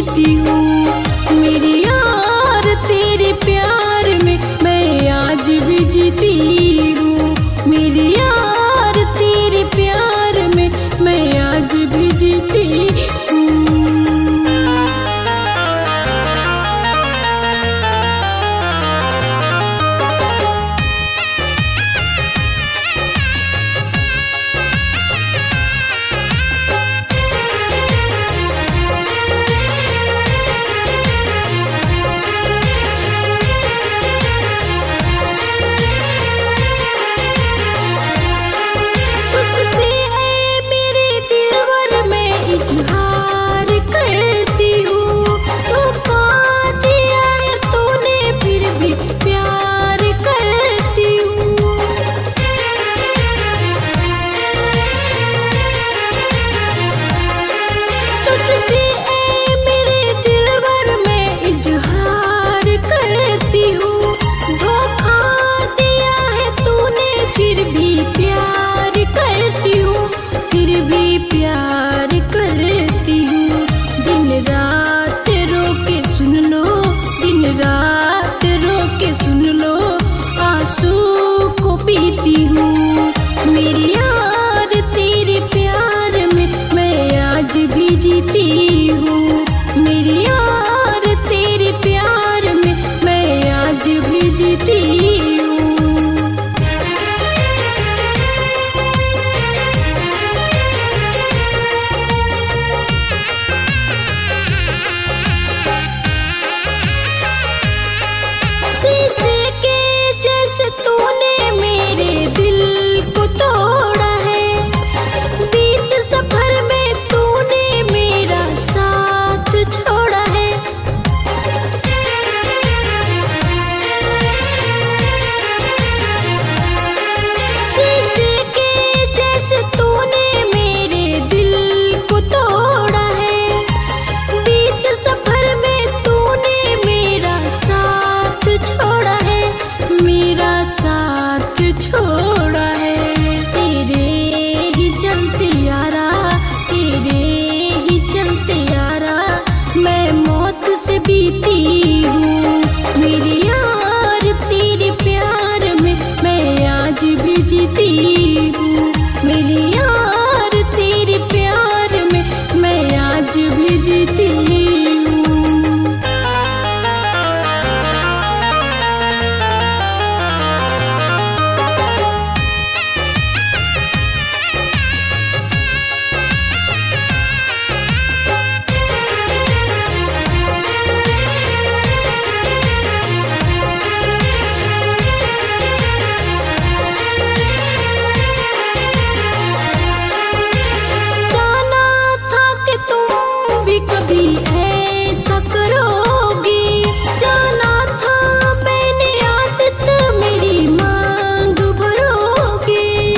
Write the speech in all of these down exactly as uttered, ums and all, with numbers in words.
जीती हूँ। मेरी यार तेरे प्यार में मैं आज भी जीती हूँ। मेरी यार तेरे प्यार में मैं आज भी जीती हूँ। प्यार करती हूँ दिन रात रो के सुन लो, दिन रात रो के सुन लो, आंसू को पीती हूँ। मेरी यार तेरे प्यार में मैं आज भी जीती हूँ। मेरी यार तेरे प्यार में मैं आज भी जीती हूँ। छोड़ा है तेरे ही चलते यारा, तेरे ही चलते यारा मैं मौत से बीती हूँ। मेरी यार तेरे प्यार में मैं आज भी जीती हूँ। मेरी यार तेरे प्यार में मैं आज भी जीती हूँ। कभी ऐसा करोगी, जाना था मैंने आदत मेरी मांग भरोगी।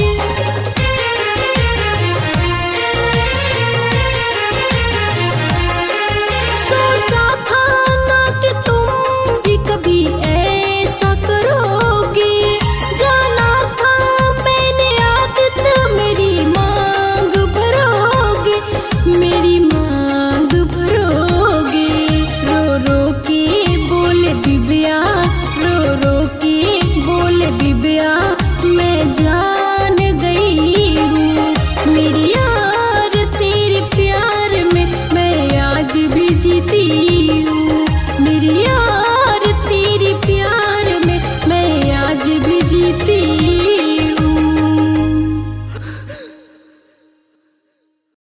सोचा था ना कि तुम भी कभी ऐसा करोगी, जाना था मैंने आदत मेरी मांग भरोगी। मेरी दिव्या रो रो के बोले दिव्या मैं जान गई हूँ। मेरी यार तेरे प्यार में मैं आज भी जीती हूँ। मेरी यार तेरे प्यार में मैं आज भी जीती